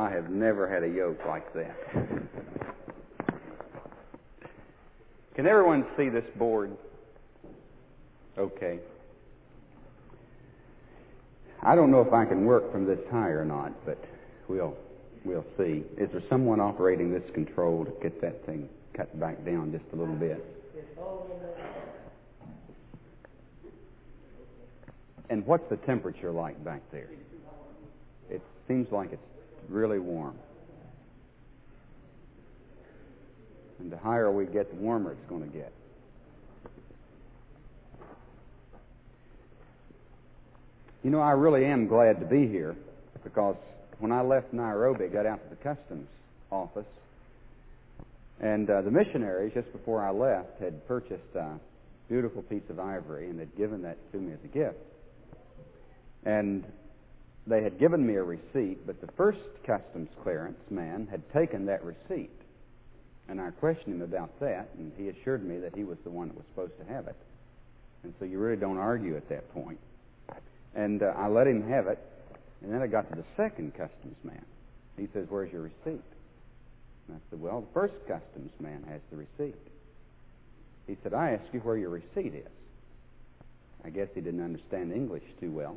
I have never had a yoke like that. Can everyone see this board? Okay. I don't know if I can work from this high or not, but we'll see. Is there someone operating this control to get that thing cut back down just a little bit? And what's the temperature like back there? It seems like it's really warm. And the higher we get, the warmer it's going to get. You know, I really am glad to be here, because when I left Nairobi, I got out to the customs office, and the missionaries, just before I left, had purchased a beautiful piece of ivory and had given that to me as a gift. And they had given me a receipt, but the first customs clearance man had taken that receipt. And I questioned him about that, and he assured me that he was the one that was supposed to have it. And so you really don't argue at that point. And I let him have it, and then I got to the second customs man. He says, "Where's your receipt?" And I said, "Well, the first customs man has the receipt." He said, "I asked you where your receipt is." I guess he didn't understand English too well.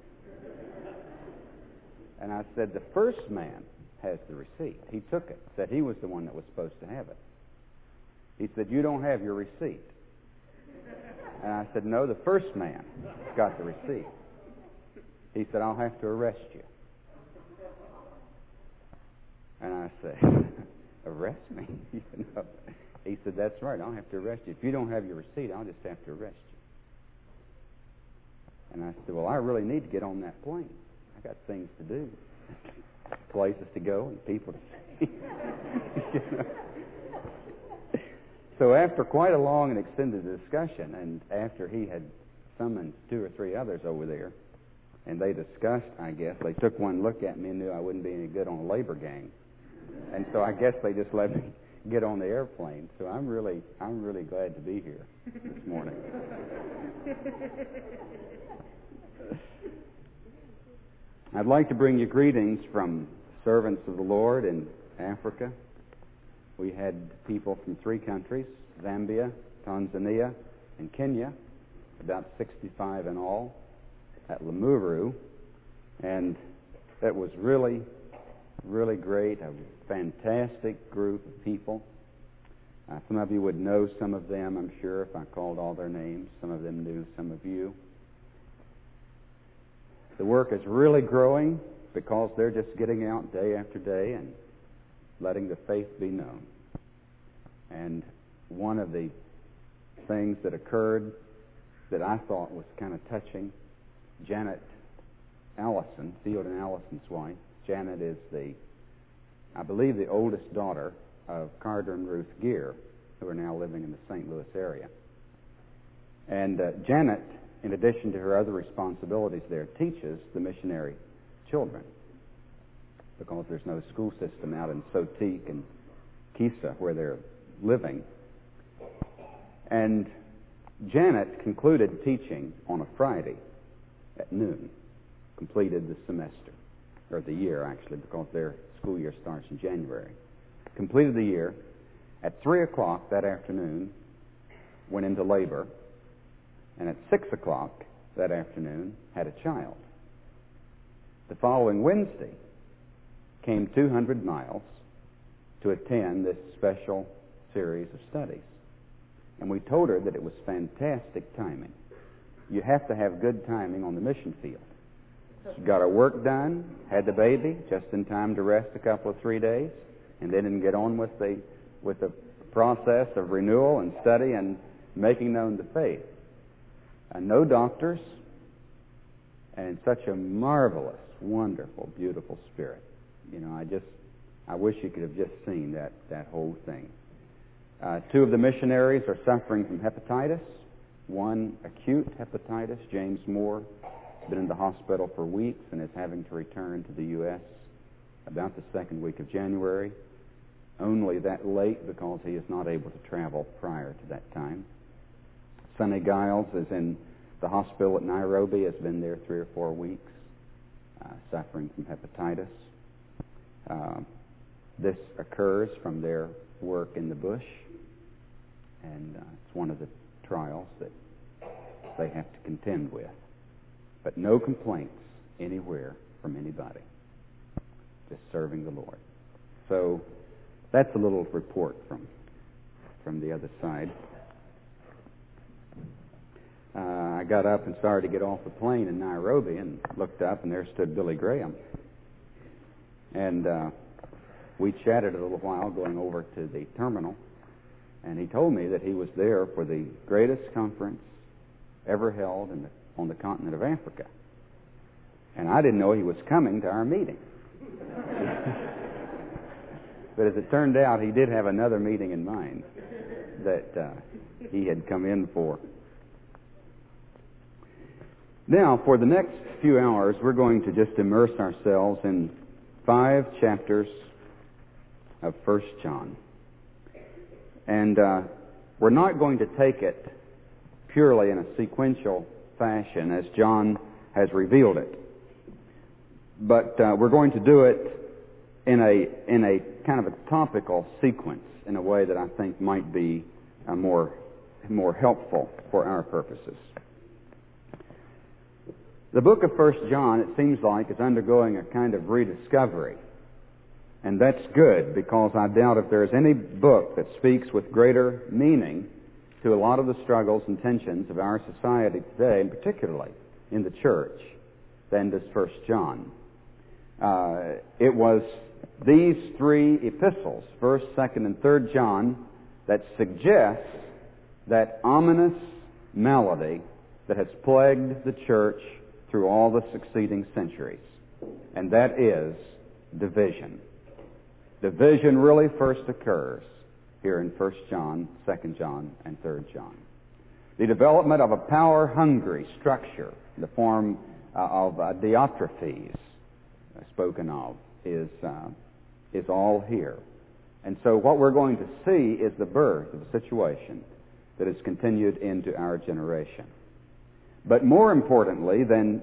And I said, "The first man has the receipt. He took it, said he was the one that was supposed to have it." He said, "You don't have your receipt." And I said, "No, the first man got the receipt." He said, "I'll have to arrest you." And I said, "Arrest me?" You know? He said, "That's right, I'll have to arrest you. If you don't have your receipt, I'll just have to arrest you." And I said, "Well, I really need to get on that plane. I got things to do, places to go, and people to see." You know? So after quite a long and extended discussion, and after he had summoned 2 or 3 others over there, and they discussed, I guess, they took one look at me and knew I wouldn't be any good on a labor gang. And so I guess they just let me get on the airplane. So I'm really glad to be here this morning. I'd like to bring you greetings from servants of the Lord in Africa. We had people from 3 countries, Zambia, Tanzania, and Kenya, about 65 in all, at Limuru. And that was really, really great, a fantastic group of people. Some of you would know some of them, I'm sure, if I called all their names. Some of them knew some of you. The work is really growing because they're just getting out day after day and letting the faith be known. And one of the things that occurred that I thought was kind of touching, Janet Allison, Field and Allison's wife. Janet is I believe the oldest daughter of Carter and Ruth Gear, who are now living in the St. Louis area. And Janet, in addition to her other responsibilities there, teaches the missionary children, because there's no school system out in Sotique and Kisa where they're living. And Janet concluded teaching on a Friday at noon, completed the semester, or the year actually, because their school year starts in January. Completed the year. At 3 o'clock that afternoon, went into labor, and at 6 o'clock that afternoon had a child. The following Wednesday, came 200 miles to attend this special series of studies. And we told her that it was fantastic timing. You have to have good timing on the mission field. She got her work done, had the baby, just in time to rest a couple of 3 days, and then didn't get on with the process of renewal and study and making known the faith. No doctors, and such a marvelous, wonderful, beautiful spirit. You know, I wish you could have just seen that whole thing. 2 of the missionaries are suffering from hepatitis. One acute hepatitis, James Moore, has been in the hospital for weeks and is having to return to the U.S. about the 2nd week of January. Only that late because he is not able to travel prior to that time. Sonny Giles is in the hospital at Nairobi, has been there 3 or 4 weeks, suffering from hepatitis. this occurs from their work in the bush, and it's one of the trials that they have to contend with. But no complaints anywhere from anybody. Just serving the Lord. So that's a little report from the other side. I got up and started to get off the plane in Nairobi and looked up, and there stood Billy Graham. And we chatted a little while going over to the terminal, and he told me that he was there for the greatest conference ever held on the continent of Africa. And I didn't know he was coming to our meeting. But as it turned out, he did have another meeting in mind that he had come in for. Now, for the next few hours, we're going to just immerse ourselves in 5 chapters of 1 John. And we're not going to take it purely in a sequential fashion as John has revealed it. But we're going to do it in a kind of a topical sequence in a way that I think might be more helpful for our purposes. The book of 1 John, it seems like, is undergoing a kind of rediscovery. And that's good, because I doubt if there's any book that speaks with greater meaning to a lot of the struggles and tensions of our society today, and particularly in the church, than does 1 John. It was these 3 epistles, 1st, 2nd, and 3rd John, that suggests that ominous malady that has plagued the church through all the succeeding centuries, and that is division. Division really first occurs here in 1 John, 2 John, and 3 John. The development of a power-hungry structure in the form of Diotrephes, spoken of, is all here. And so what we're going to see is the birth of a situation that has continued into our generation. But more importantly than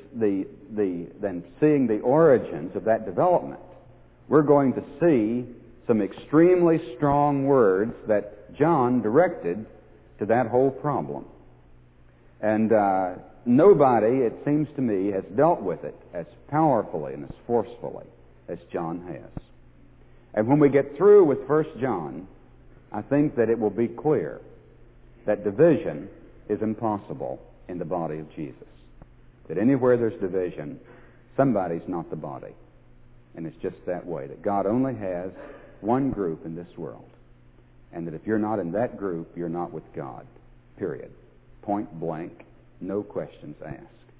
seeing the origins of that development, we're going to see some extremely strong words that John directed to that whole problem. And nobody, it seems to me, has dealt with it as powerfully and as forcefully as John has. And when we get through with 1 John, I think that it will be clear that division is impossible in the body of Jesus. That anywhere there's division, somebody's not the body. And it's just that way, that God only has one group in this world. And that if you're not in that group, you're not with God. Period. Point blank, no questions asked.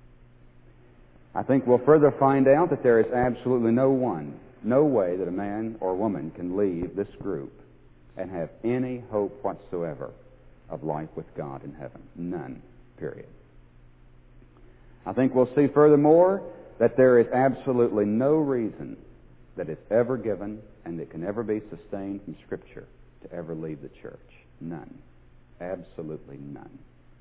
I think we'll further find out that there is absolutely no way that a man or woman can leave this group and have any hope whatsoever of life with God in heaven. None. Period. I think we'll see furthermore that there is absolutely no reason that is ever given and that can ever be sustained from Scripture to ever leave the church. None. Absolutely none.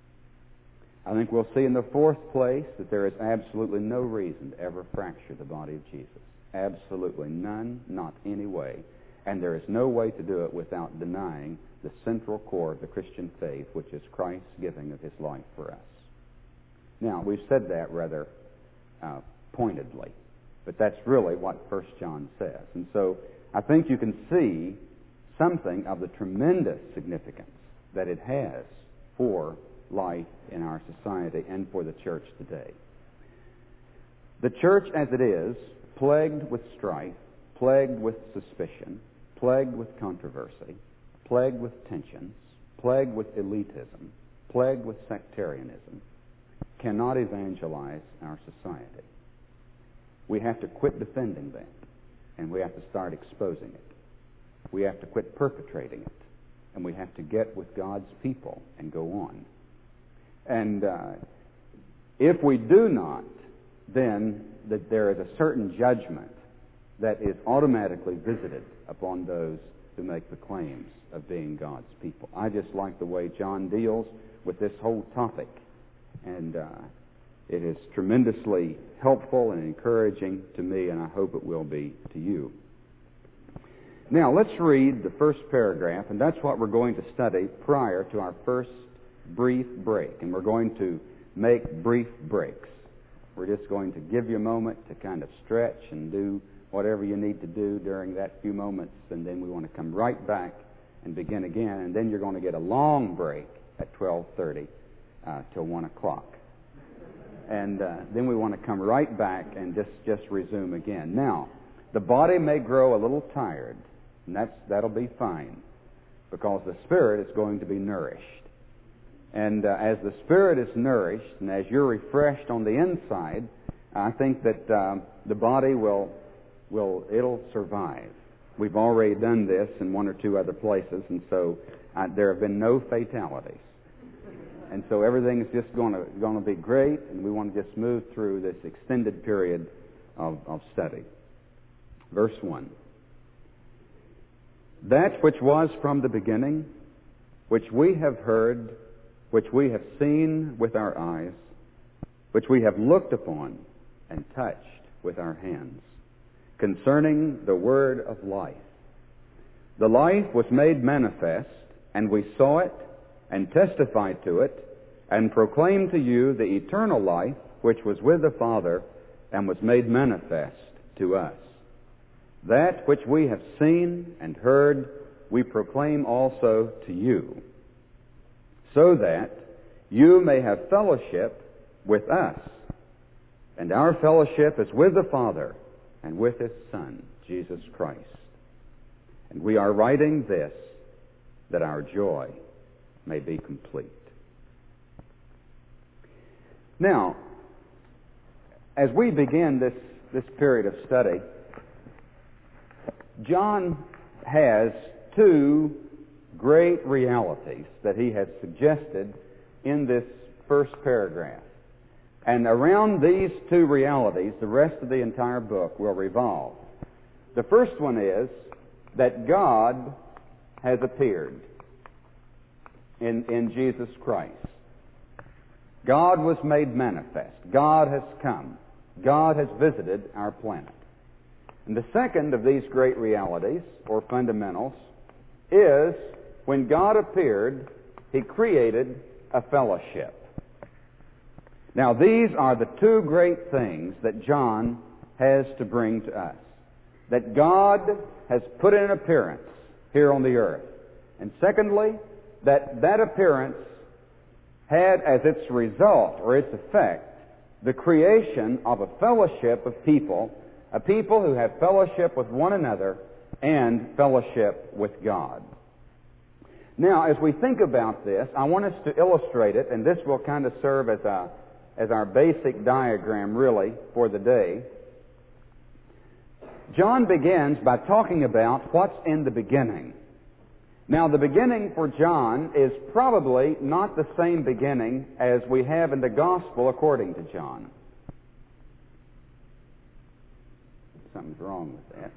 I think we'll see in the 4th place that there is absolutely no reason to ever fracture the body of Jesus. Absolutely none, not any way. And there is no way to do it without denying the central core of the Christian faith, which is Christ's giving of His life for us. Now, we've said that rather pointedly, but that's really what 1 John says. And so I think you can see something of the tremendous significance that it has for life in our society and for the church today. The church as it is, plagued with strife, plagued with suspicion, plagued with controversy, plagued with tensions, plagued with elitism, plagued with sectarianism, cannot evangelize our society. We have to quit defending that, and we have to start exposing it. We have to quit perpetrating it, and we have to get with God's people and go on. And if we do not, then that there is a certain judgment that is automatically visited upon those who make the claims of being God's people. I just like the way John deals with this whole topic, and it is tremendously helpful and encouraging to me, and I hope it will be to you. Now, let's read the first paragraph, and that's what we're going to study prior to our first brief break. And we're going to make brief breaks. We're just going to give you a moment to kind of stretch and do whatever you need to do during that few moments, and then we want to come right back and begin again, and then you're going to get a long break at 12:30 till 1 o'clock. And then we want to come right back and just resume again. Now, the body may grow a little tired, and that'll be fine, because the spirit is going to be nourished. And as the spirit is nourished, and as you're refreshed on the inside, I think that the body it'll survive. We've already done this in one or two other places, and so there have been no fatalities. And so everything's just going to be great, and we want to just move through this extended period of study. Verse 1. That which was from the beginning, which we have heard, which we have seen with our eyes, which we have looked upon and touched with our hands, concerning the word of life. The life was made manifest, and we saw it, and testified to it, and proclaimed to you the eternal life which was with the Father and was made manifest to us. That which we have seen and heard we proclaim also to you, so that you may have fellowship with us. And our fellowship is with the Father and with His Son, Jesus Christ. And we are writing this, that our joy may be complete. Now, as we begin this period of study, John has two great realities that he has suggested in this first paragraph. And around these two realities, the rest of the entire book will revolve. The first one is that God has appeared in Jesus Christ. God was made manifest. God has come. God has visited our planet. And the second of these great realities, or fundamentals, is when God appeared, He created a fellowship. Now, these are the two great things that John has to bring to us. That God has put in an appearance here on the earth. And secondly, that appearance had as its result, or its effect, the creation of a fellowship of people, a people who have fellowship with one another and fellowship with God. Now, as we think about this, I want us to illustrate it, and this will kind of serve as our basic diagram, really, for the day. John begins by talking about what's in the beginning. Now, the beginning for John is probably not the same beginning as we have in the Gospel according to John. Something's wrong with that.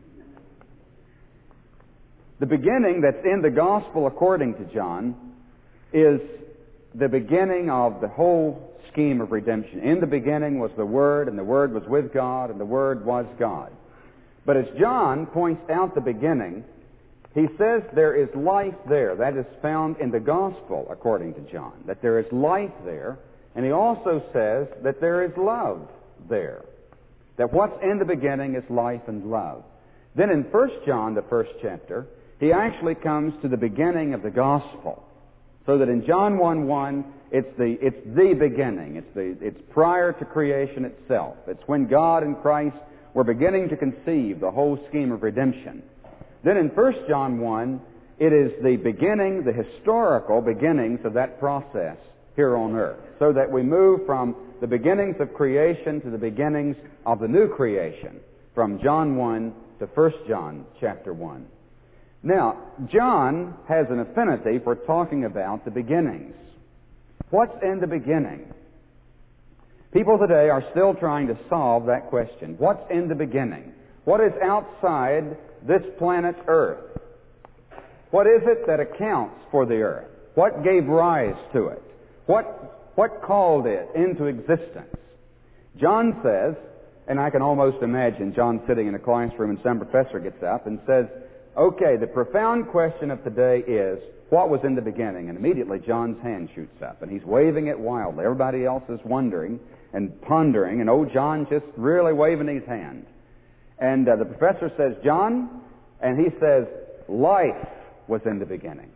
The beginning that's in the Gospel according to John is the beginning of the whole scheme of redemption. In the beginning was the Word, and the Word was with God, and the Word was God. But as John points out the beginning, he says there is life there. That is found in the Gospel according to John, that there is life there. And he also says that there is love there. That what's in the beginning is life and love. Then in 1 John, the first chapter, he actually comes to the beginning of the Gospel. So that in John 1:1, it's the beginning. It's prior to creation itself. It's when God and Christ were beginning to conceive the whole scheme of redemption. Then in 1 John 1, it is the beginning, the historical beginnings of that process here on earth. So that we move from the beginnings of creation to the beginnings of the new creation, from John 1 to 1 John chapter 1. Now, John has an affinity for talking about the beginnings. What's in the beginning? People today are still trying to solve that question. What's in the beginning? What is outside this planet Earth? What is it that accounts for the earth? What gave rise to it? What called it into existence? John says, and I can almost imagine John sitting in a classroom and some professor gets up and says, Okay, the profound question of today is, what was in the beginning? And immediately John's hand shoots up, and he's waving it wildly. Everybody else is wondering and pondering, and old John just really waving his hand. And the professor says, John, and he says, life was in the beginning.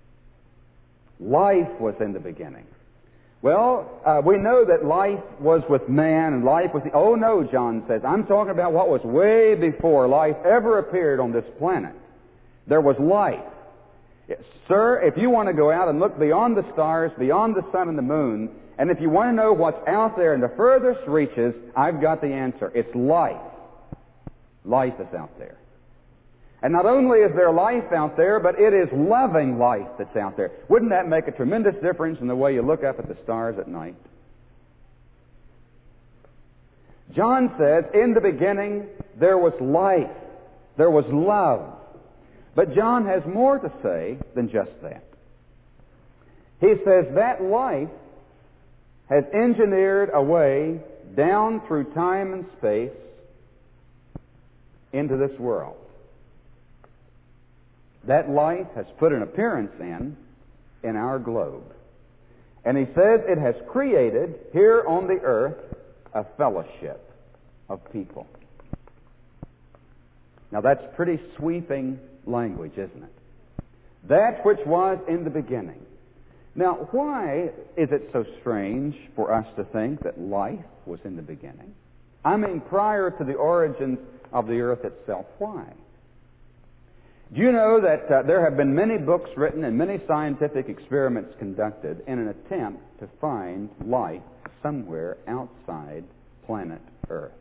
Life was in the beginning. Well, we know that life was with man and life was... Oh no, John says, I'm talking about what was way before life ever appeared on this planet. There was life. Yes, sir, if you want to go out and look beyond the stars, beyond the sun and the moon, and if you want to know what's out there in the furthest reaches, I've got the answer. It's life. Life is out there. And not only is there life out there, but it is loving life that's out there. Wouldn't that make a tremendous difference in the way you look up at the stars at night? John says, in the beginning, there was life. There was love. But John has more to say than just that. He says that life has engineered a way down through time and space into this world. That life has put an appearance in our globe. And he says it has created here on the earth a fellowship of people. Now that's pretty sweeping language, isn't it? That which was in the beginning. Now, why is it so strange for us to think that life was in the beginning? I mean, prior to the origins of the earth itself. Why? Do you know that there have been many books written and many scientific experiments conducted in an attempt to find life somewhere outside planet Earth?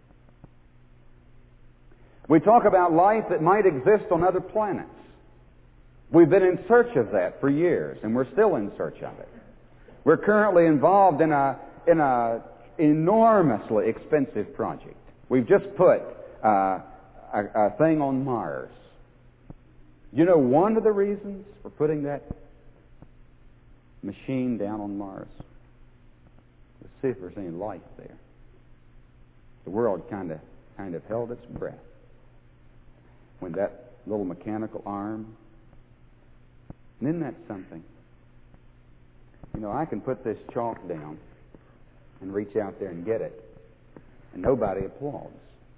We talk about life that might exist on other planets. We've been in search of that for years, and we're still in search of it. We're currently involved in a enormously expensive project. We've just put a thing on Mars. You know one of the reasons for putting that machine down on Mars? To see if there's any life there. The world kind of held its breath when that little mechanical arm... And isn't that something? You know, I can put this chalk down and reach out there and get it, and nobody applauds.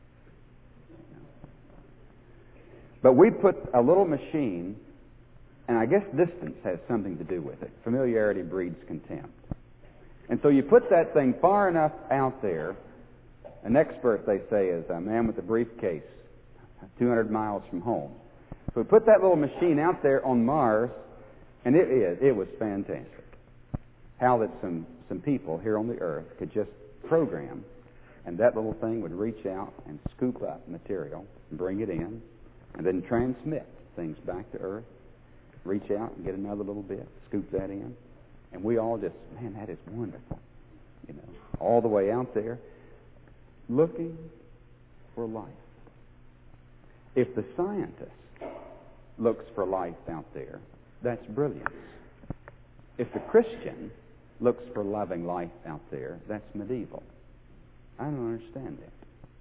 But we put a little machine, and I guess distance has something to do with it. Familiarity breeds contempt. And so you put that thing far enough out there. An expert, they say, is a man with a briefcase 200 miles from home. So we put that little machine out there on Mars, and it was fantastic. How that some people here on the earth could just program, and that little thing would reach out and scoop up material and bring it in, and then transmit things back to earth, reach out and get another little bit, scoop that in, and we all just, man, that is wonderful. You know, all the way out there, looking for life. If the scientist looks for life out there, that's brilliance. If the Christian looks for loving life out there, that's medieval. I don't understand that.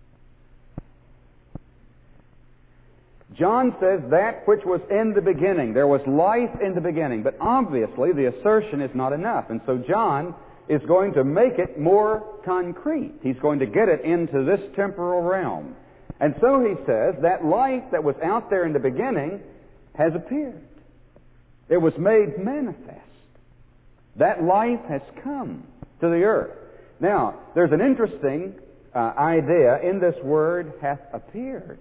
John says that which was in the beginning. There was life in the beginning. But obviously the assertion is not enough. And so John is going to make it more concrete. He's going to get it into this temporal realm. And so he says that life that was out there in the beginning has appeared. It was made manifest. That life has come to the earth. Now, there's an interesting idea in this word, hath appeared,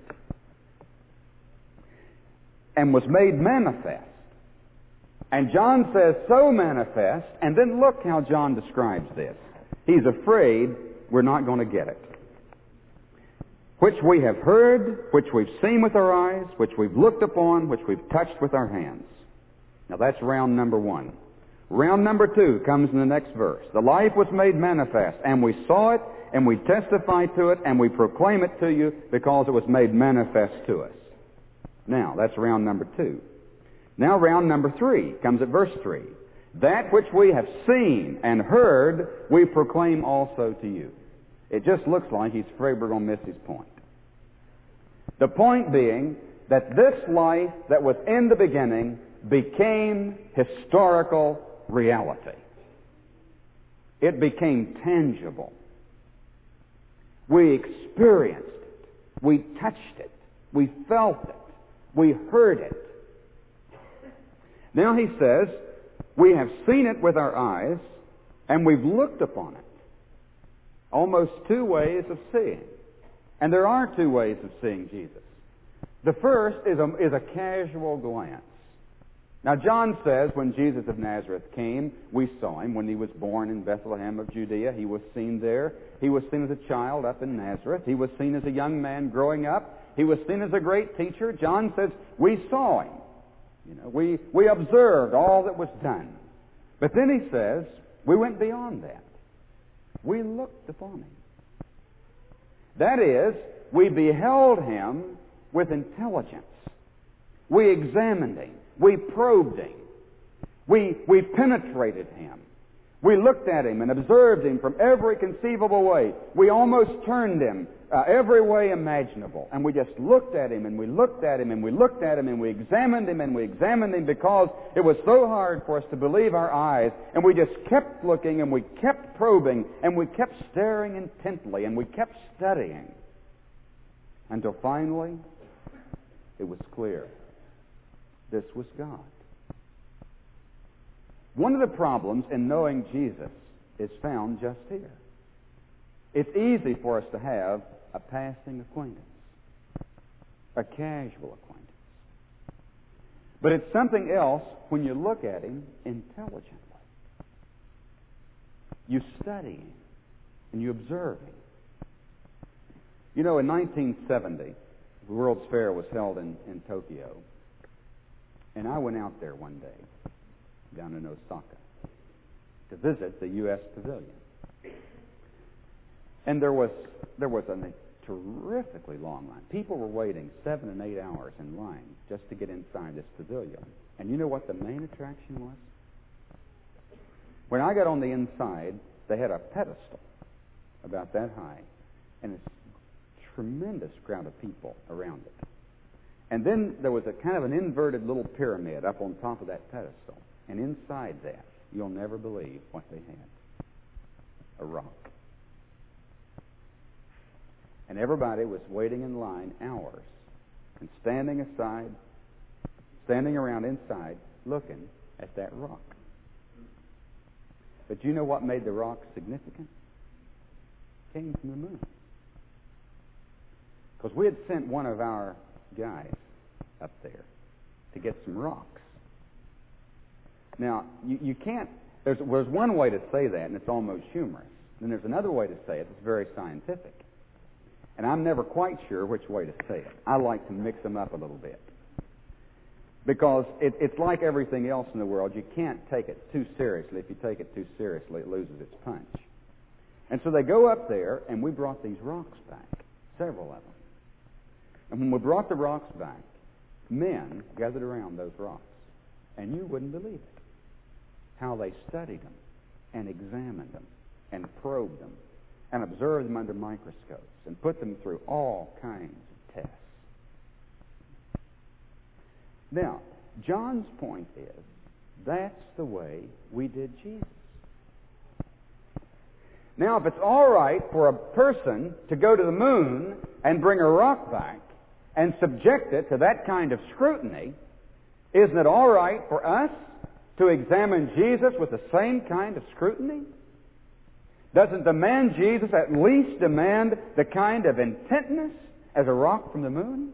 and was made manifest. And John says, so manifest, and then look how John describes this. He's afraid we're not going to get it. Which we have heard, which we've seen with our eyes, which we've looked upon, which we've touched with our hands. Now that's round number one. Round number two comes in the next verse. The life was made manifest, and we saw it, and we testify to it, and we proclaim it to you because it was made manifest to us. Now, that's round number two. Now round number three comes at verse 3. That which we have seen and heard, we proclaim also to you. It just looks like he's afraid we're going to miss his point. The point being that this life that was in the beginning became historical reality. It became tangible. We experienced it. We touched it. We felt it. We heard it. Now he says, we have seen it with our eyes, and we've looked upon it. Almost two ways of seeing. And there are two ways of seeing Jesus. The first is a casual glance. Now, John says when Jesus of Nazareth came, we saw him. When he was born in Bethlehem of Judea, he was seen there. He was seen as a child up in Nazareth. He was seen as a young man growing up. He was seen as a great teacher. John says, we saw him. We observed all that was done. But then he says, we went beyond that. We looked upon him. That is, we beheld him with intelligence. We examined him. We probed him. We penetrated him. We looked at him and observed him from every conceivable way. We almost turned him every way imaginable. And we just looked at him and we looked at him and we looked at him and we examined him and we examined him because it was so hard for us to believe our eyes. And we just kept looking and we kept probing and we kept staring intently and we kept studying until finally it was clear. This was God. One of the problems in knowing Jesus is found just here. It's easy for us to have a passing acquaintance, a casual acquaintance. But it's something else when you look at him intelligently. You study him and you observe him. In 1970, the World's Fair was held in Tokyo. And I went out there one day, down in Osaka, to visit the U.S. Pavilion. And there was a terrifically long line. People were waiting 7 and 8 hours in line just to get inside this pavilion. And you know what the main attraction was? When I got on the inside, they had a pedestal about that high, and a tremendous crowd of people around it. And then there was a kind of an inverted little pyramid up on top of that pedestal. And inside that, you'll never believe what they had. A rock. And everybody was waiting in line hours and standing around inside, looking at that rock. But you know what made the rock significant? It came from the moon. Because we had sent one of our guys up there to get some rocks. Now, you can't... There's one way to say that, and it's almost humorous. Then there's another way to say it that's very scientific. And I'm never quite sure which way to say it. I like to mix them up a little bit. Because it's like everything else in the world. You can't take it too seriously. If you take it too seriously, it loses its punch. And so they go up there, and we brought these rocks back. Several of them. And when we brought the rocks back, men gathered around those rocks. And you wouldn't believe it. How they studied them and examined them and probed them and observed them under microscopes and put them through all kinds of tests. Now, John's point is, that's the way we did Jesus. Now, if it's all right for a person to go to the moon and bring a rock back and subject it to that kind of scrutiny, isn't it all right for us to examine Jesus with the same kind of scrutiny? Doesn't the man Jesus at least demand the kind of intentness as a rock from the moon?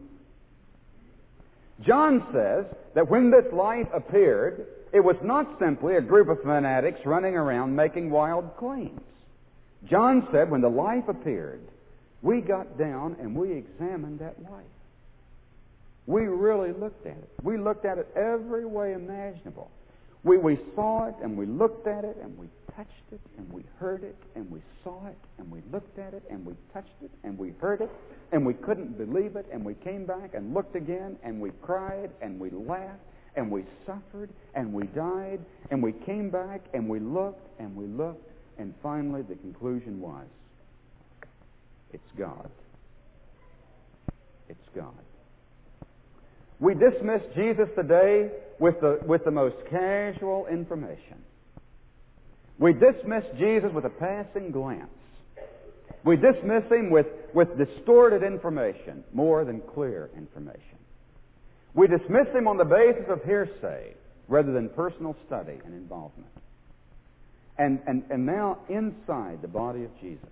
John says that when this life appeared, it was not simply a group of fanatics running around making wild claims. John said when the life appeared, we got down and we examined that life. We really looked at it. We looked at it every way imaginable. We saw it and we looked at it and we touched it and we heard it and we saw it and we looked at it and we touched it and we heard it and we couldn't believe it and we came back and looked again and we cried and we laughed and we suffered and we died and we came back and we looked and finally the conclusion was, it's God. It's God. We dismiss Jesus today with the most casual information. We dismiss Jesus with a passing glance. We dismiss Him with distorted information more than clear information. We dismiss Him on the basis of hearsay rather than personal study and involvement. And now inside the body of Jesus,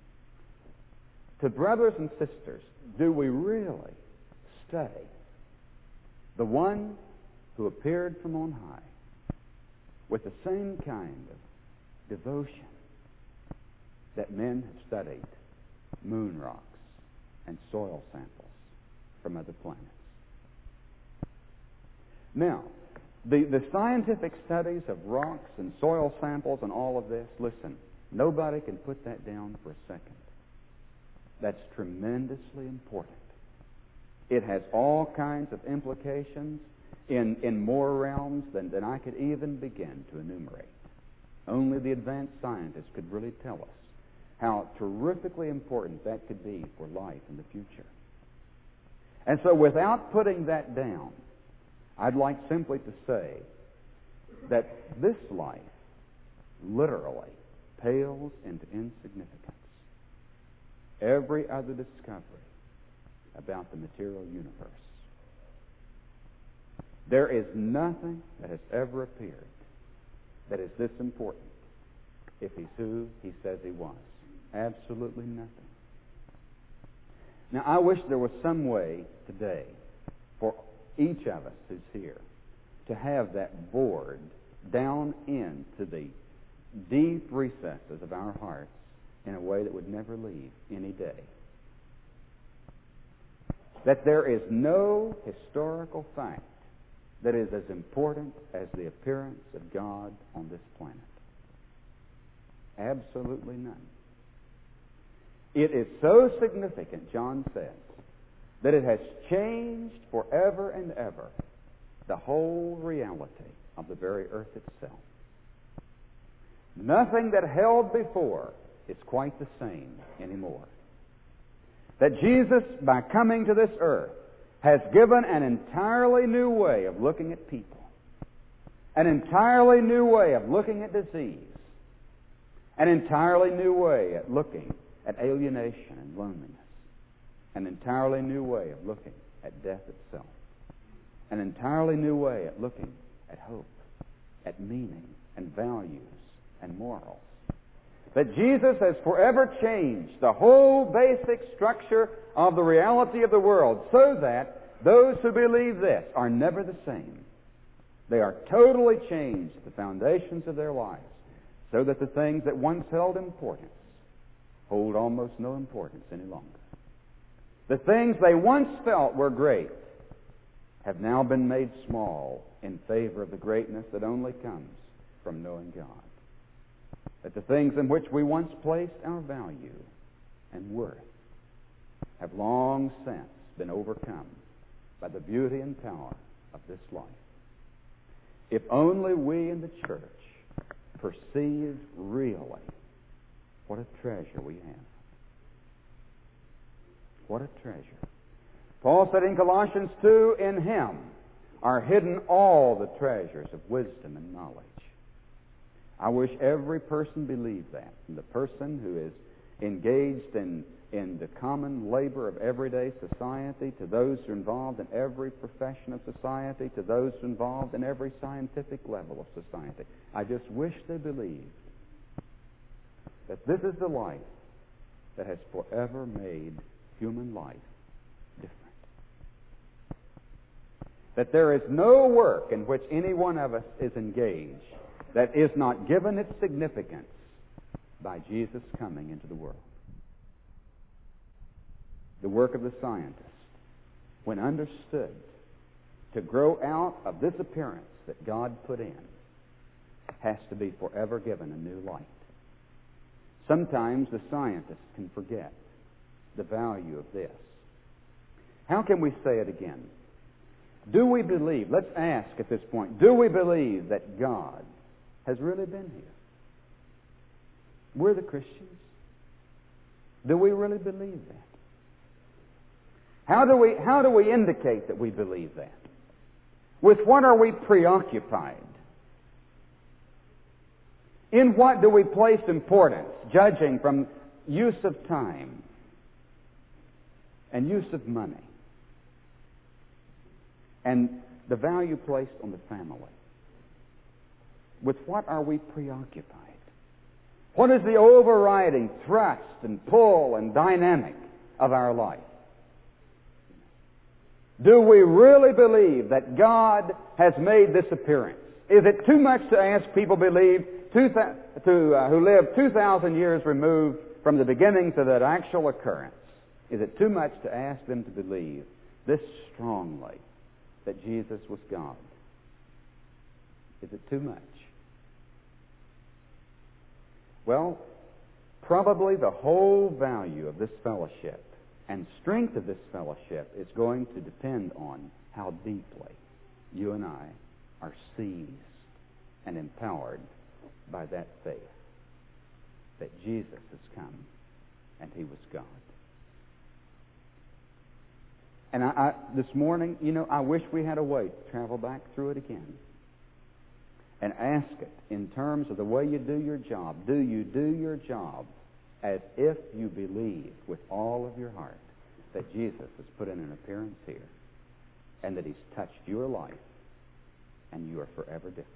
to brothers and sisters, do we really study the one who appeared from on high with the same kind of devotion that men have studied moon rocks and soil samples from other planets? Now, the scientific studies of rocks and soil samples and all of this, listen, nobody can put that down for a second. That's tremendously important. It has all kinds of implications in more realms than I could even begin to enumerate. Only the advanced scientists could really tell us how terrifically important that could be for life in the future. And so without putting that down, I'd like simply to say that this life literally pales into insignificance every other discovery about the material universe. There is nothing that has ever appeared that is this important if He's who He says He was. Absolutely nothing. Now, I wish there was some way today for each of us who's here to have that bored down into the deep recesses of our hearts in a way that would never leave any day. That there is no historical fact that is as important as the appearance of God on this planet. Absolutely none. It is so significant, John says, that it has changed forever and ever the whole reality of the very earth itself. Nothing that held before is quite the same anymore. That Jesus, by coming to this earth, has given an entirely new way of looking at people, an entirely new way of looking at disease, an entirely new way of looking at alienation and loneliness, an entirely new way of looking at death itself, an entirely new way of looking at hope, at meaning and values and morals. That Jesus has forever changed the whole basic structure of the reality of the world so that those who believe this are never the same. They are totally changed at the foundations of their lives so that the things that once held importance hold almost no importance any longer. The things they once felt were great have now been made small in favor of the greatness that only comes from knowing God. That the things in which we once placed our value and worth have long since been overcome by the beauty and power of this life. If only we in the church perceive really what a treasure we have. What a treasure. Paul said in Colossians 2, in Him are hidden all the treasures of wisdom and knowledge. I wish every person believed that. From the person who is engaged in the common labor of everyday society, to those who are involved in every profession of society, to those who are involved in every scientific level of society. I just wish they believed that this is the life that has forever made human life different. That there is no work in which any one of us is engaged that is not given its significance by Jesus coming into the world. The work of the scientist, when understood to grow out of this appearance that God put in, has to be forever given a new light. Sometimes the scientist can forget the value of this. How can we say it again? Do we believe, let's ask at this point, do we believe that God has really been here? We're the Christians. Do we really believe that? How do we indicate that we believe that? With what are we preoccupied? In what do we place importance, judging from use of time and use of money and the value placed on the family? With what are we preoccupied? What is the overriding thrust and pull and dynamic of our life? Do we really believe that God has made this appearance? Is it too much to ask people believe who lived 2,000 years removed from the beginnings of that actual occurrence? Is it too much to ask them to believe this strongly that Jesus was God? Is it too much? Well, probably the whole value of this fellowship and strength of this fellowship is going to depend on how deeply you and I are seized and empowered by that faith that Jesus has come and He was God. And I this morning, I wish we had a way to travel back through it again and ask it in terms of the way you do your job. Do you do your job as if you believe with all of your heart that Jesus has put in an appearance here and that He's touched your life and you are forever different?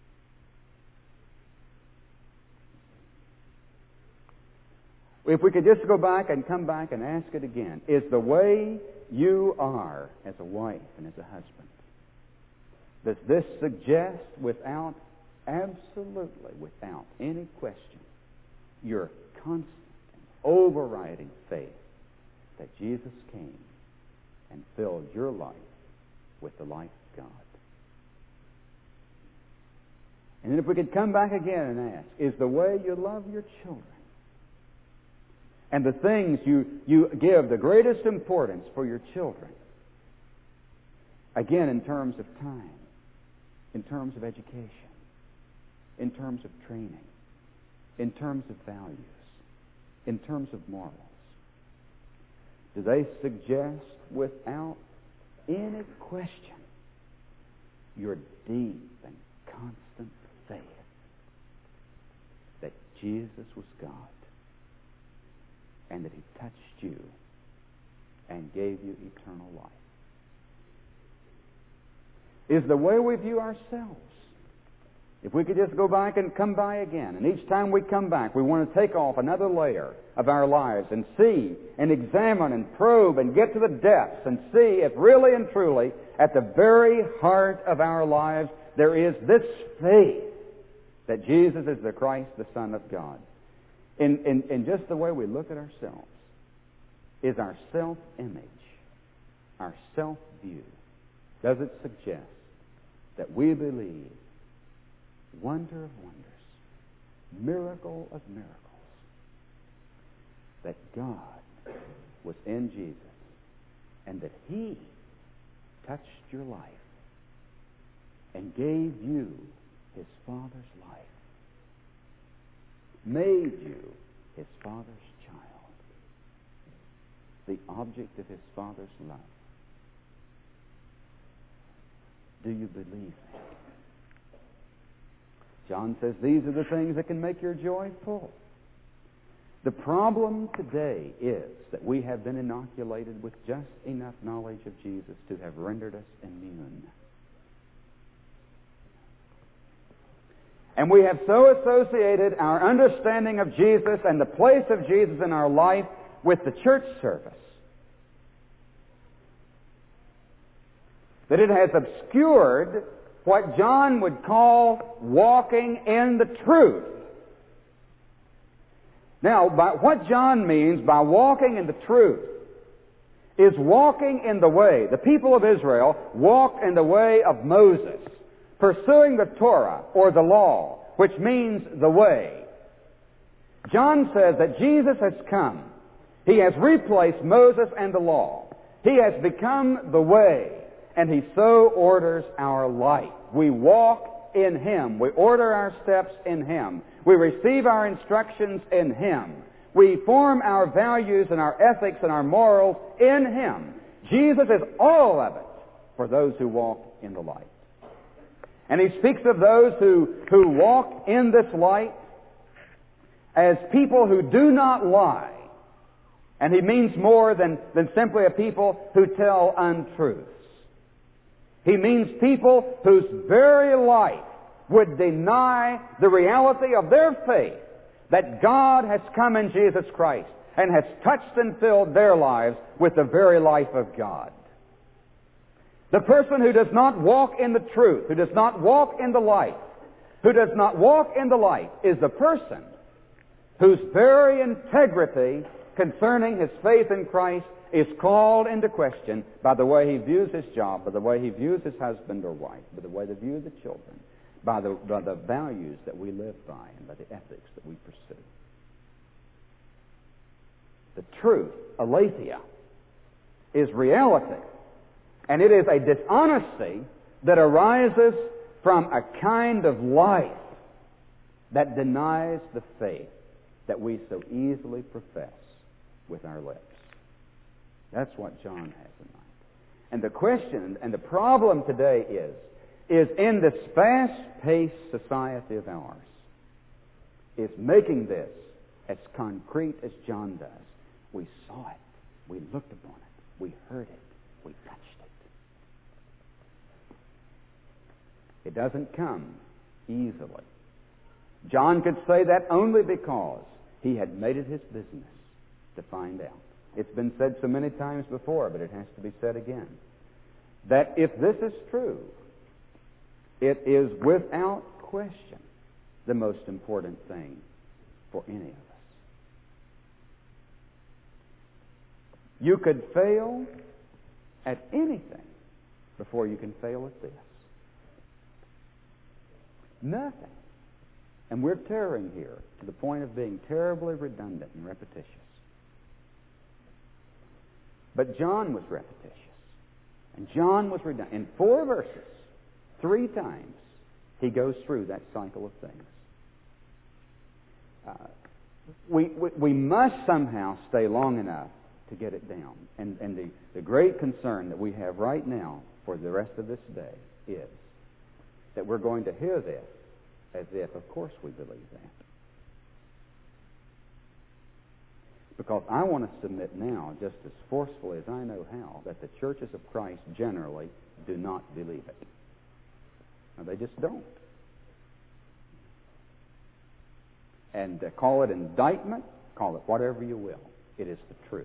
If we could just go back and come back and ask it again, is the way you are as a wife and as a husband, does this suggest absolutely without any question, your constant and overriding faith that Jesus came and filled your life with the life of God? And then if we could come back again and ask, is the way you love your children and the things you give the greatest importance for your children, again in terms of time, in terms of education, in terms of training, in terms of values, in terms of morals, do they suggest without any question your deep and constant faith that Jesus was God and that He touched you and gave you eternal life? Is the way we view ourselves, if we could just go back and come by again, and each time we come back, we want to take off another layer of our lives and see and examine and probe and get to the depths and see if really and truly at the very heart of our lives there is this faith that Jesus is the Christ, the Son of God. In just the way we look at ourselves, is our self-image, our self-view, does it suggest that we believe wonder of wonders, miracle of miracles, that God was in Jesus and that He touched your life and gave you His Father's life, made you His Father's child, the object of His Father's love? Do you believe that? John says these are the things that can make your joy full. The problem today is that we have been inoculated with just enough knowledge of Jesus to have rendered us immune. And we have so associated our understanding of Jesus and the place of Jesus in our life with the church service that it has obscured what John would call walking in the truth. Now, what John means by walking in the truth is walking in the way. The people of Israel walked in the way of Moses, pursuing the Torah or the law, which means the way. John says that Jesus has come. He has replaced Moses and the law. He has become the way. And He so orders our life. We walk in Him. We order our steps in Him. We receive our instructions in Him. We form our values and our ethics and our morals in Him. Jesus is all of it for those who walk in the light. And he speaks of those who walk in this light as people who do not lie. And he means more than simply a people who tell untruths. He means people whose very life would deny the reality of their faith that God has come in Jesus Christ and has touched and filled their lives with the very life of God. The person who does not walk in the truth, who does not walk in the light, who does not walk in the light, is the person whose very integrity concerning his faith in Christ is called into question by the way he views his job, by the way he views his husband or wife, by the way they view the children, by the values that we live by, and by the ethics that we pursue. The truth, aletheia, is reality. And it is a dishonesty that arises from a kind of life that denies the faith that we so easily profess with our lips. That's what John has in mind. And the question and the problem today is in this fast-paced society of ours, is making this as concrete as John does. We saw it. We looked upon it. We heard it. We touched it. It doesn't come easily. John could say that only because he had made it his business to find out. It's been said so many times before, but it has to be said again, that if this is true, it is without question the most important thing for any of us. You could fail at anything before you can fail at this. Nothing. And we're tearing here to the point of being terribly redundant and repetitious. But John was repetitious. And John was redundant. In 4 verses, 3 times, he goes through that cycle of things. We must somehow stay long enough to get it down. And the great concern that we have right now for the rest of this day is that we're going to hear this as if, of course, we believe that. Because I want to submit now, just as forcefully as I know how, that the churches of Christ generally do not believe it. Now, they just don't. And call it indictment, call it whatever you will. It is the truth.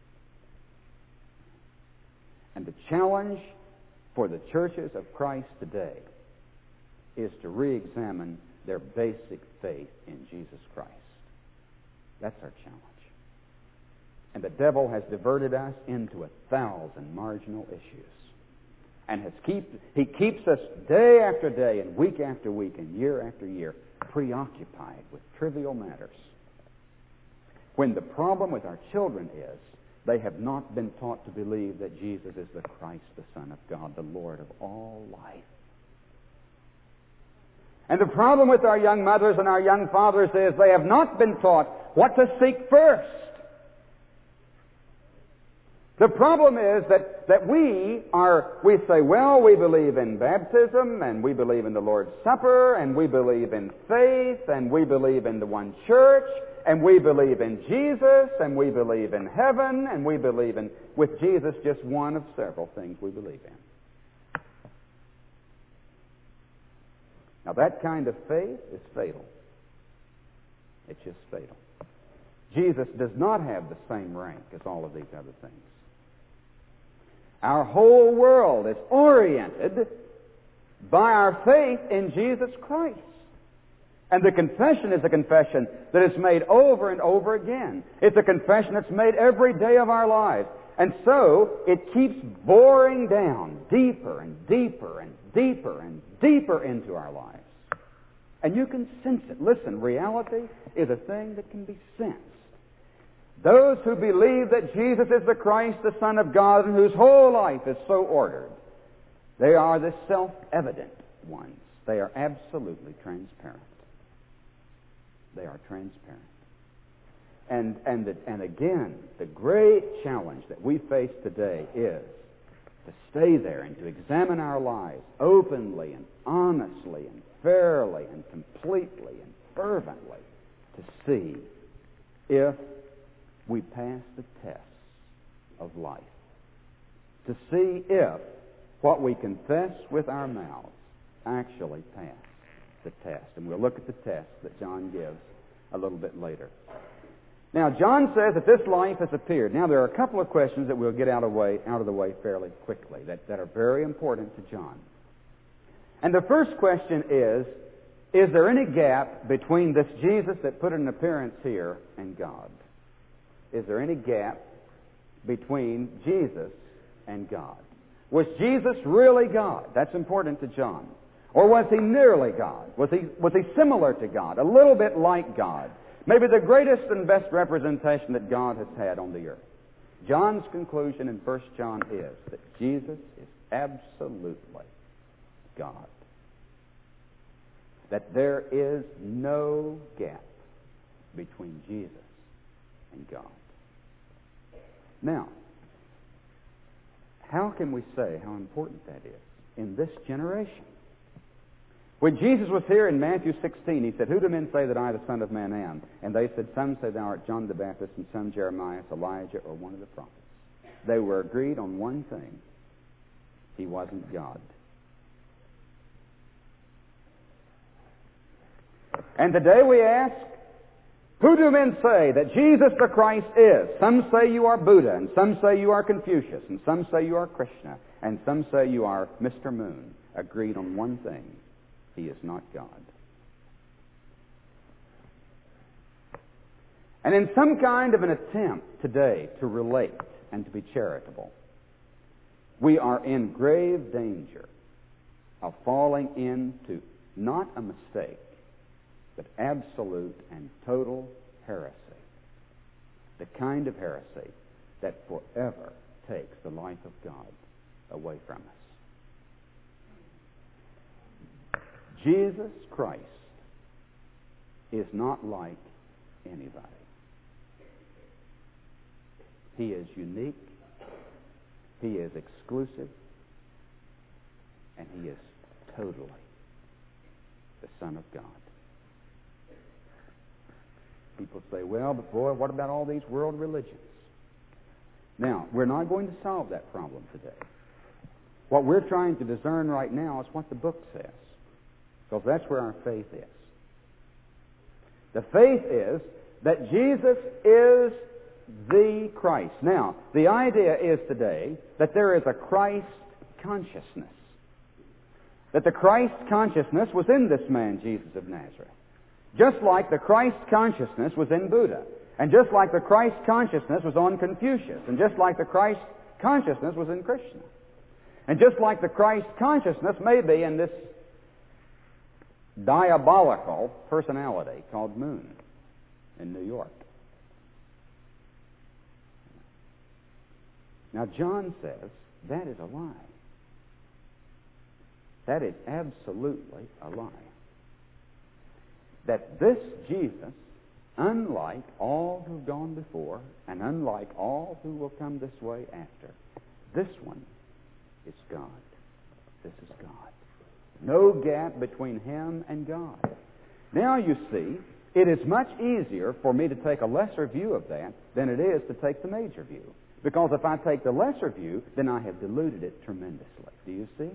And the challenge for the churches of Christ today is to re-examine their basic faith in Jesus Christ. That's our challenge. And the devil has diverted us into 1,000 marginal issues. And he keeps us day after day and week after week and year after year preoccupied with trivial matters. When the problem with our children is they have not been taught to believe that Jesus is the Christ, the Son of God, the Lord of all life. And the problem with our young mothers and our young fathers is they have not been taught what to seek first. The problem is that we say, well, we believe in baptism, and we believe in the Lord's Supper, and we believe in faith, and we believe in the one church, and we believe in Jesus, and we believe in heaven, and we believe in, with Jesus, just one of several things we believe in. Now, that kind of faith is fatal. It's just fatal. Jesus does not have the same rank as all of these other things. Our whole world is oriented by our faith in Jesus Christ. And the confession is a confession that is made over and over again. It's a confession that's made every day of our lives. And so it keeps boring down deeper and deeper and deeper and deeper into our lives. And you can sense it. Listen, reality is a thing that can be sensed. Those who believe that Jesus is the Christ, the Son of God, and whose whole life is so ordered, they are the self-evident ones. They are absolutely transparent. They are transparent. And again, the great challenge that we face today is to stay there and to examine our lives openly and honestly and fairly and completely and fervently to see if we pass the tests of life. To see if what we confess with our mouths actually pass the test. And we'll look at the test that John gives a little bit later. Now, John says that this life has appeared. Now, there are a couple of questions that we'll get out of the way fairly quickly that are very important to John. And the first question is there any gap between this Jesus that put an appearance here and God? Is there any gap between Jesus and God? Was Jesus really God? That's important to John. Or was he nearly God? Was he similar to God? A little bit like God? Maybe the greatest and best representation that God has had on the earth. John's conclusion in 1 John is that Jesus is absolutely God. That there is no gap between Jesus and God. Now, how can we say how important that is in this generation? When Jesus was here in Matthew 16, he said, "Who do men say that I, the Son of Man, am?" And they said, "Some say thou art John the Baptist, and some Jeremiah, Elijah, or one of the prophets." They were agreed on one thing. He wasn't God. And today we ask, who do men say that Jesus the Christ is? Some say you are Buddha, and some say you are Confucius, and some say you are Krishna, and some say you are Mr. Moon. Agreed on one thing. He is not God. And in some kind of an attempt today to relate and to be charitable, we are in grave danger of falling into not a mistake, but absolute and total heresy. The kind of heresy that forever takes the life of God away from us. Jesus Christ is not like anybody. He is unique, he is exclusive, and he is totally the Son of God. People say, well, but boy, what about all these world religions? Now, we're not going to solve that problem today. What we're trying to discern right now is what the book says. Because that's where our faith is. The faith is that Jesus is the Christ. Now, the idea is today that there is a Christ consciousness. That the Christ consciousness was in this man, Jesus of Nazareth. Just like the Christ consciousness was in Buddha. And just like the Christ consciousness was on Confucius. And just like the Christ consciousness was in Krishna. And just like the Christ consciousness may be in this diabolical personality called Moon in New York. Now, John says that is a lie. That is absolutely a lie. That this Jesus, unlike all who've gone before, and unlike all who will come this way after, this one is God. This is God. No gap between him and God. Now you see, it is much easier for me to take a lesser view of that than it is to take the major view. Because if I take the lesser view, then I have diluted it tremendously. Do you see?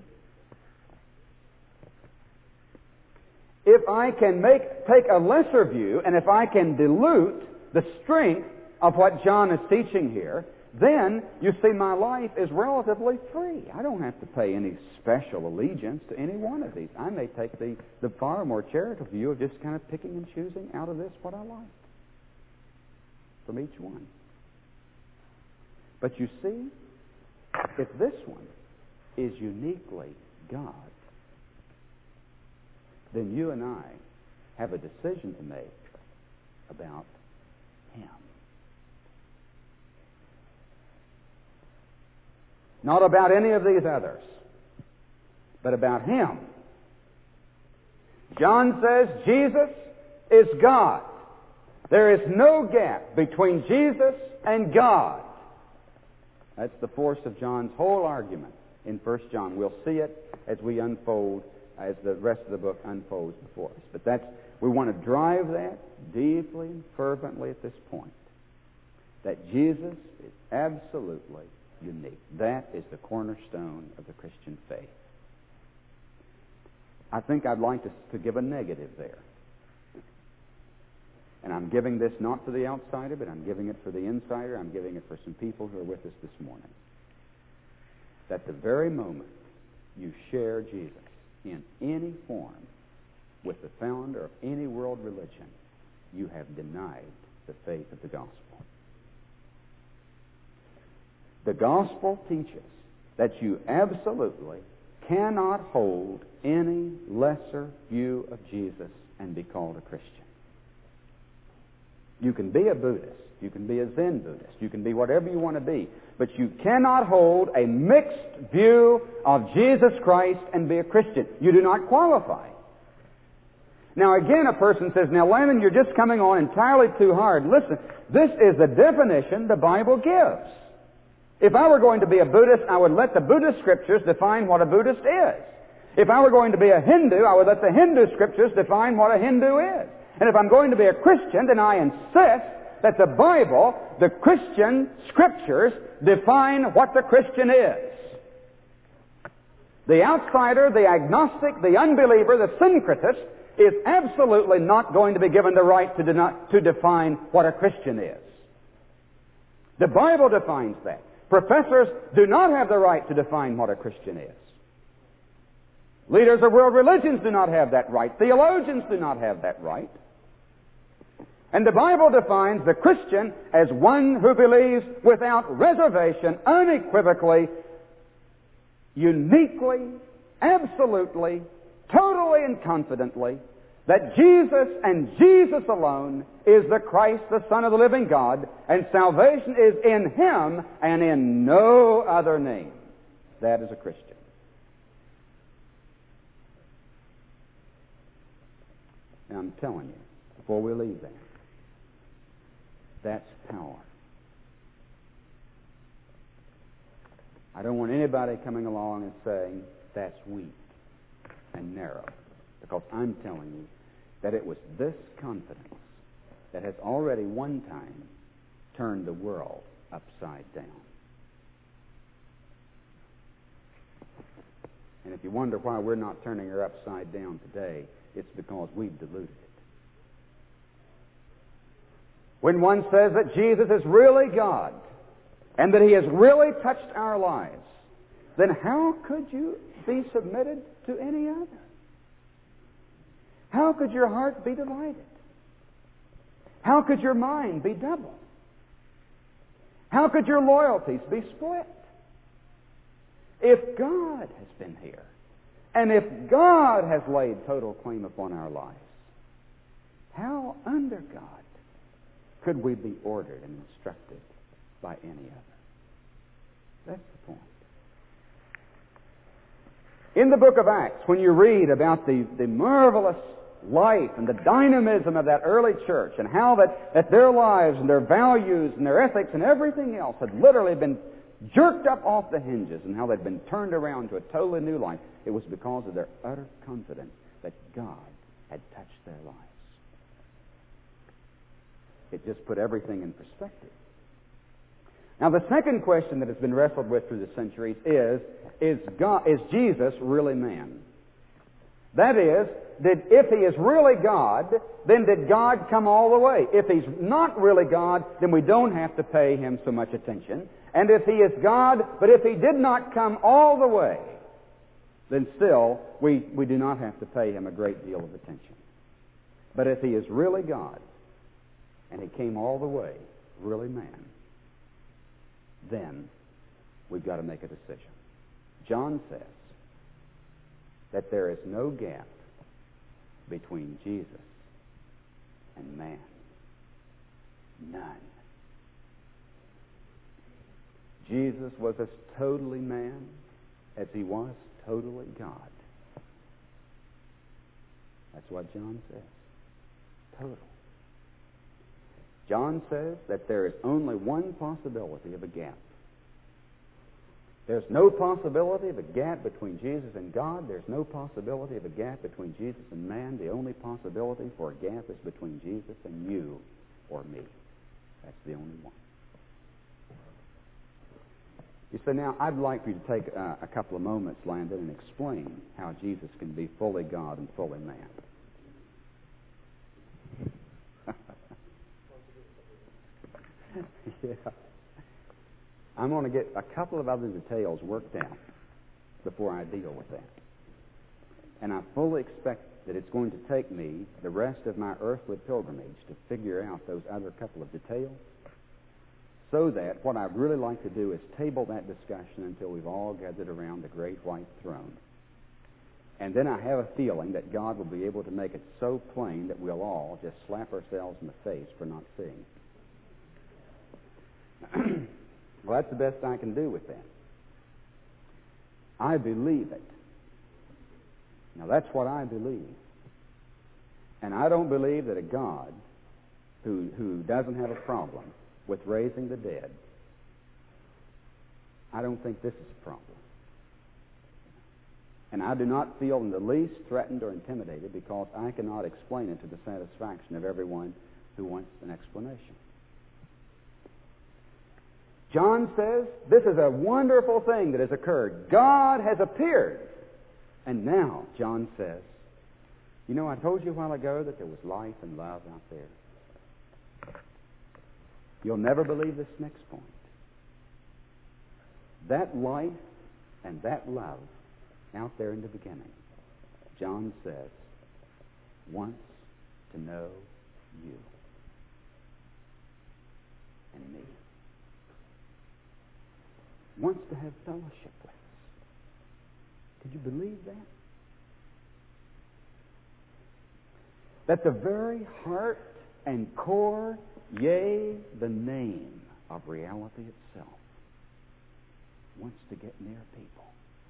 If I can take a lesser view, and if I can dilute the strength of what John is teaching here, then, you see, my life is relatively free. I don't have to pay any special allegiance to any one of these. I may take the far more charitable view of just kind of picking and choosing out of this what I like from each one. But you see, if this one is uniquely God, then you and I have a decision to make about him. Not about any of these others, but about him. John says Jesus is God. There is no gap between Jesus and God. That's the force of John's whole argument in 1 John. We'll see it as we unfold, as the rest of the book unfolds before us. But we want to drive that deeply and fervently at this point, that Jesus is absolutely unique. That is the cornerstone of the Christian faith. I think I'd like to give a negative there. And I'm giving this not for the outsider, but I'm giving it for the insider. I'm giving it for some people who are with us this morning. That the very moment you share Jesus in any form with the founder of any world religion, you have denied the faith of the gospel. The gospel teaches that you absolutely cannot hold any lesser view of Jesus and be called a Christian. You can be a Buddhist, you can be a Zen Buddhist, you can be whatever you want to be, but you cannot hold a mixed view of Jesus Christ and be a Christian. You do not qualify. Now again, a person says, now Landon, you're just coming on entirely too hard. Listen, this is the definition the Bible gives. If I were going to be a Buddhist, I would let the Buddhist scriptures define what a Buddhist is. If I were going to be a Hindu, I would let the Hindu scriptures define what a Hindu is. And if I'm going to be a Christian, then I insist that the Bible, the Christian scriptures, define what the Christian is. The outsider, the agnostic, the unbeliever, the syncretist is absolutely not going to be given the right to define what a Christian is. The Bible defines that. Professors do not have the right to define what a Christian is. Leaders of world religions do not have that right. Theologians do not have that right. And the Bible defines the Christian as one who believes without reservation, unequivocally, uniquely, absolutely, totally and confidently, that Jesus and Jesus alone is the Christ, the Son of the living God, and salvation is in Him and in no other name. That is a Christian. And I'm telling you, before we leave that, that's power. I don't want anybody coming along and saying that's weak and narrow, because I'm telling you that it was this confidence that has already one time turned the world upside down. And if you wonder why we're not turning her upside down today, it's because we've diluted it. When one says that Jesus is really God and that He has really touched our lives, then how could you be submitted to any other? How could your heart be divided? How could your mind be doubled? How could your loyalties be split? If God has been here, and if God has laid total claim upon our lives, how under God could we be ordered and instructed by any other? That's the point. In the book of Acts, when you read about the marvelous life and the dynamism of that early church and how that their lives and their values and their ethics and everything else had literally been jerked up off the hinges and how they'd been turned around to a totally new life, it was because of their utter confidence that God had touched their lives. It just put everything in perspective. Now, the second question that has been wrestled with through the centuries is Jesus really man? That is, if He is really God, then did God come all the way? If He's not really God, then we don't have to pay Him so much attention. And if He is God, but if He did not come all the way, then still we do not have to pay Him a great deal of attention. But if He is really God, and He came all the way, really man, then we've got to make a decision. John says that there is no gap between Jesus and man. None. Jesus was as totally man as He was totally God. That's what John says. Total. John says that there is only one possibility of a gap. There's no possibility of a gap between Jesus and God. There's no possibility of a gap between Jesus and man. The only possibility for a gap is between Jesus and you or me. That's the only one. You say, now, I'd like for you to take a couple of moments, Landon, and explain how Jesus can be fully God and fully man. Yeah. I'm going to get a couple of other details worked out before I deal with that. And I fully expect that it's going to take me the rest of my earthly pilgrimage to figure out those other couple of details, so that what I'd really like to do is table that discussion until we've all gathered around the great white throne. And then I have a feeling that God will be able to make it so plain that we'll all just slap ourselves in the face for not seeing. Well, that's the best I can do with that. I believe it. Now, that's what I believe. And I don't believe that a God who doesn't have a problem with raising the dead, I don't think this is a problem. And I do not feel in the least threatened or intimidated because I cannot explain it to the satisfaction of everyone who wants an explanation. John says this is a wonderful thing that has occurred. God has appeared. And now, John says, you know, I told you a while ago that there was life and love out there. You'll never believe this next point. That life and that love out there in the beginning, John says, wants to know you and me. Wants to have fellowship with us. Could you believe that? That the very heart and core, yea, the name of reality itself, wants to get near people.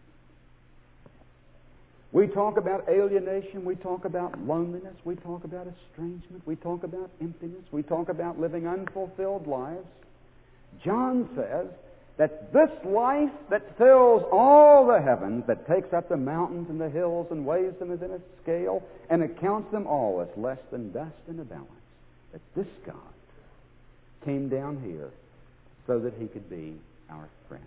We talk about alienation, we talk about loneliness, we talk about estrangement, we talk about emptiness, we talk about living unfulfilled lives. John says that this life that fills all the heavens, that takes up the mountains and the hills and weighs them as in a scale and accounts them all as less than dust in a balance, that this God came down here so that He could be our friend.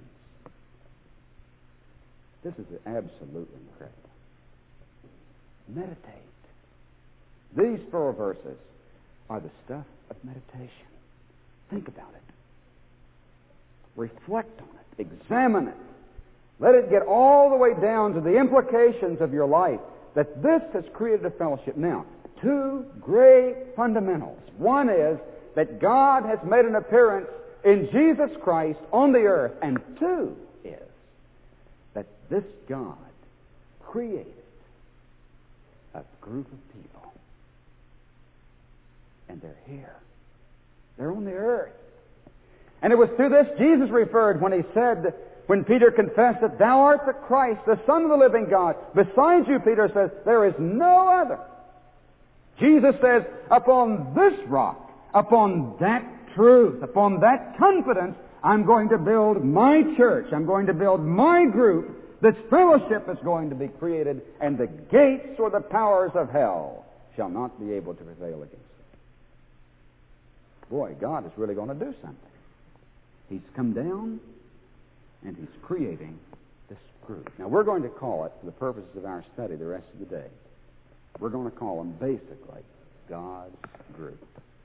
This is absolutely incredible. Meditate. These 4 verses are the stuff of meditation. Think about it. Reflect on it. Examine it. Let it get all the way down to the implications of your life, that this has created a fellowship. Now, 2 great fundamentals. One is that God has made an appearance in Jesus Christ on the earth. And 2 is that this God created a group of people. And they're here. They're on the earth. And it was to this Jesus referred when He said, when Peter confessed that Thou art the Christ, the Son of the living God. Besides you, Peter says, there is no other. Jesus says, upon this rock, upon that truth, upon that confidence, I'm going to build my church. I'm going to build my group. This fellowship is going to be created, and the gates or the powers of hell shall not be able to prevail against it. Boy, God is really going to do something. He's come down, and He's creating this group. Now, we're going to call it, for the purposes of our study the rest of the day, we're going to call them basically God's group.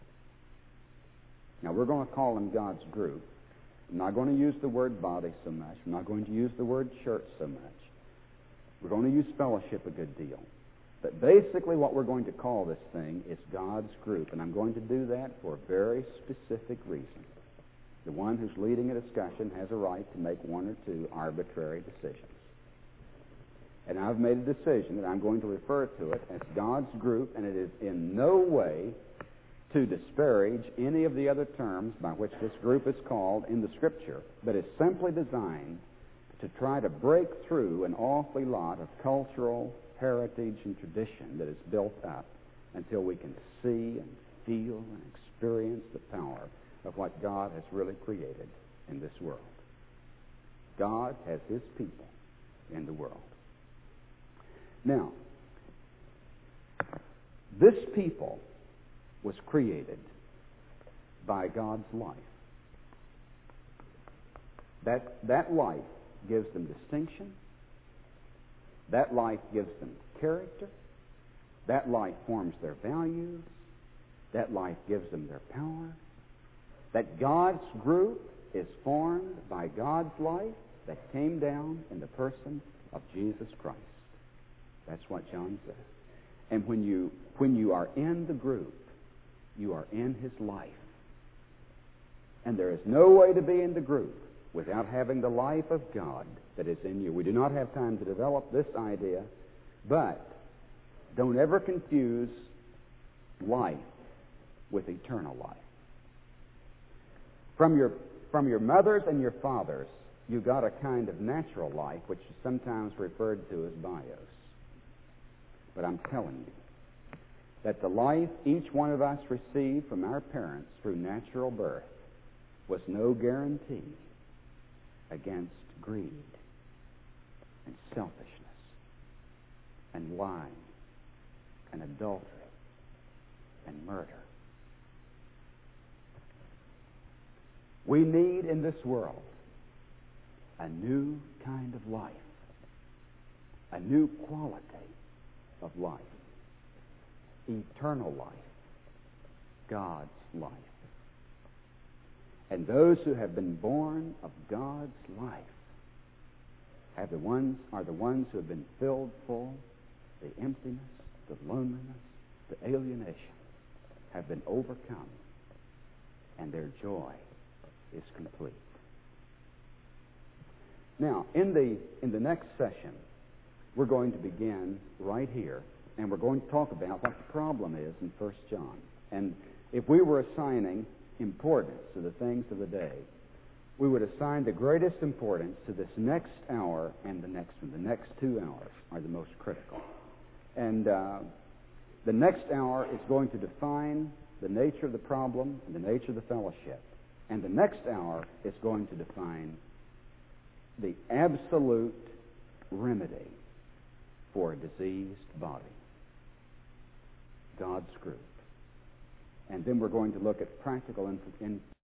Now, we're going to call them God's group. I'm not going to use the word body so much. I'm not going to use the word church so much. We're going to use fellowship a good deal. But basically what we're going to call this thing is God's group. And I'm going to do that for a very specific reason. The one who's leading a discussion has a right to make 1 or 2 arbitrary decisions. And I've made a decision that I'm going to refer to it as God's group, and it is in no way to disparage any of the other terms by which this group is called in the Scripture, but it's simply designed to try to break through an awfully lot of cultural heritage and tradition that is built up until we can see and feel and experience the power of what God has really created in this world. God has His people in the world. Now, this people was created by God's life. That life gives them distinction. That life gives them character. That life forms their values. That life gives them their power. That God's group is formed by God's life that came down in the person of Jesus Christ. That's what John says. And when you are in the group, you are in His life. And there is no way to be in the group without having the life of God that is in you. We do not have time to develop this idea, but don't ever confuse life with eternal life. From your mothers and your fathers, you got a kind of natural life, which is sometimes referred to as bios. But I'm telling you that the life each one of us received from our parents through natural birth was no guarantee against greed and selfishness and lying and adultery and murder. We need in this world a new kind of life, a new quality of life, eternal life, God's life. And those who have been born of God's life are the ones who have been filled full. The emptiness, the loneliness, the alienation have been overcome, and their joy is complete. Now, in the next session, we're going to begin right here, and we're going to talk about what the problem is in 1 John. And if we were assigning importance to the things of the day, we would assign the greatest importance to this next hour and the next one. The next 2 hours are the most critical. And the next hour is going to define the nature of the problem and the nature of the fellowship. And the next hour is going to define the absolute remedy for a diseased body, God's group. And then we're going to look at practical